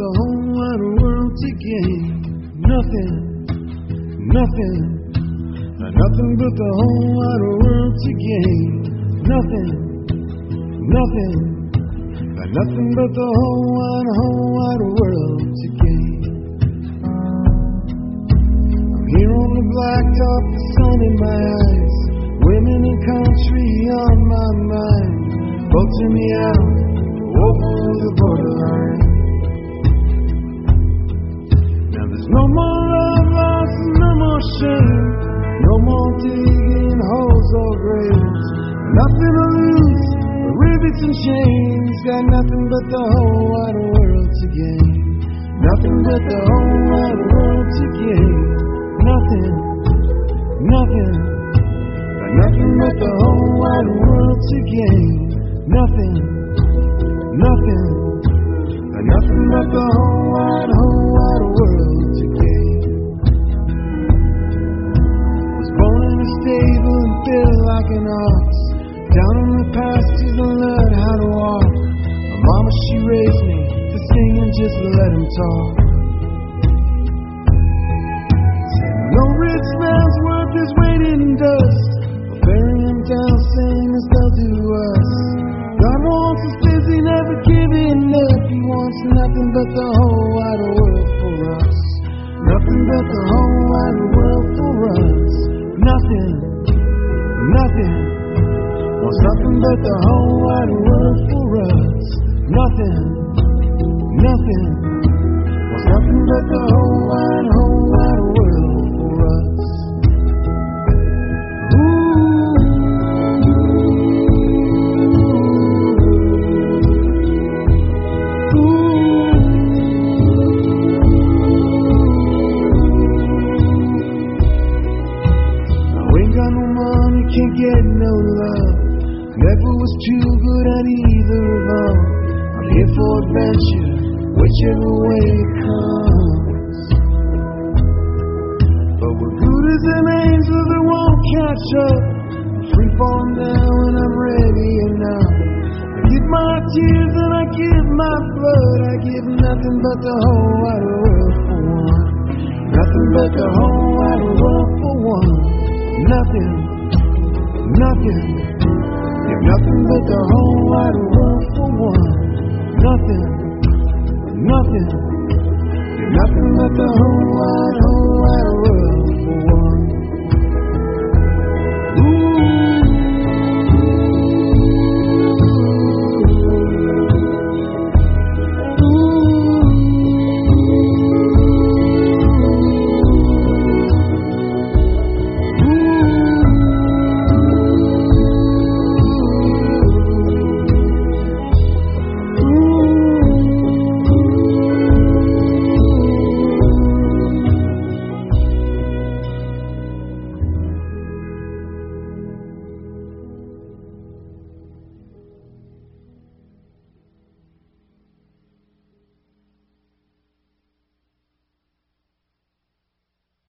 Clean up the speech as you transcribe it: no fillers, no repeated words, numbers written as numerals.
the whole wide world to gain. Nothing, nothing, nothing but the whole wide world to gain. Nothing, nothing, nothing but the whole wide world to gain. I'm here on the blacktop, the sun in my eyes, women and country on my mind, voting me out over the borderline. Now there's no more love lost, no more shame, no more digging holes or graves. Nothing to lose, but rivets and chains. Got nothing but the whole wide world to gain. Nothing but the whole wide world to gain. Nothing, nothing, got nothing but the whole wide world to gain. Nothing, nothing, got nothing but the whole wide world to gain. Was born in a stable and built like an ox. Down in the pastures and learned how to walk. My mama, she raised me to sing and just let him talk. Said no rich man's worth is weight in dust. We'll bury him down same as they'll do us. God wants us busy, never giving up. He wants nothing but the whole wide world for us. Nothing but the whole wide world for us. Nothing, nothing. Wants nothing but the whole wide world for us. Nothing, nothing. Wants nothing but the whole wide world for us. I ain't got no money, can't get no love. Never was too good at either of them. I'm here for adventure, whichever way it comes. But we're good as an angel that won't catch up. I'm free falling down when I'm ready enough. I give my tears and I give my blood. I give nothing but the whole wide world for one. Nothing but the whole wide world for one. Nothing, nothing. Give nothing but the whole wide world for one. Nothing, nothing. Give nothing but the whole wide